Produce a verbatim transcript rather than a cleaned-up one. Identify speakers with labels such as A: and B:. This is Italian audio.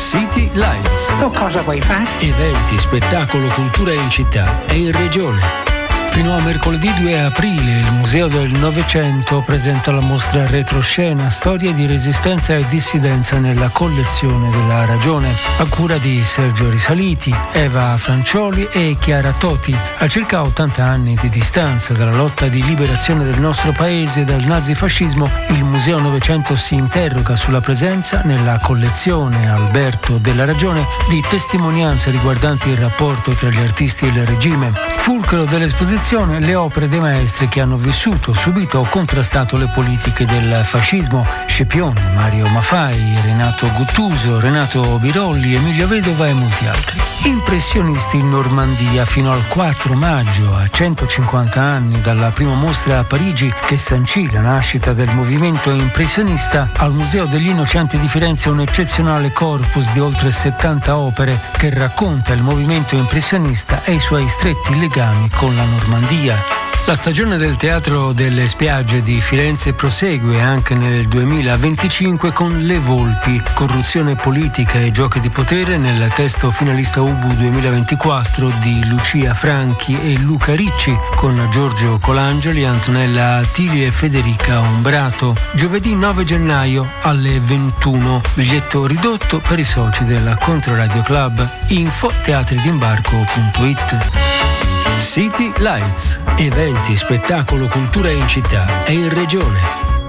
A: City Lights.
B: Tu cosa vuoi fare?
A: Eventi, spettacolo, cultura in città e in regione. Fino a mercoledì due aprile il Museo del Novecento presenta la mostra Retroscena, storie di resistenza e dissidenza nella collezione della Ragione, a cura di Sergio Risaliti, Eva Francioli e Chiara Toti. A circa ottanta anni di distanza dalla lotta di liberazione del nostro paese dal nazifascismo, il Museo Novecento si interroga sulla presenza nella collezione Alberto della Ragione di testimonianze riguardanti il rapporto tra gli artisti e il regime. Fulcro dell'esposizione le opere dei maestri che hanno vissuto, subito o contrastato le politiche del fascismo: Scipione, Mario Maffai, Renato Guttuso, Renato Birolli, Emilio Vedova e molti altri. Impressionisti in Normandia fino al quattro maggio, a centocinquanta anni dalla prima mostra a Parigi che sancì la nascita del movimento impressionista. Al Museo degli Innocenti di Firenze un eccezionale corpus di oltre settanta opere che racconta il movimento impressionista e i suoi stretti legami con la Normandia. La stagione del Teatro delle Spiagge di Firenze prosegue anche nel duemilaventicinque con Le Volpi, corruzione politica e giochi di potere, nel testo finalista U B U duemilaventiquattro di Lucia Franchi e Luca Ricci, con Giorgio Colangeli, Antonella Attili e Federica Ombrato. Giovedì nove gennaio alle ventuno. Biglietto ridotto per i soci del Controradio Club. Info teatridimbarco punto it. City Lights. Eventi, spettacolo, cultura in città e in regione.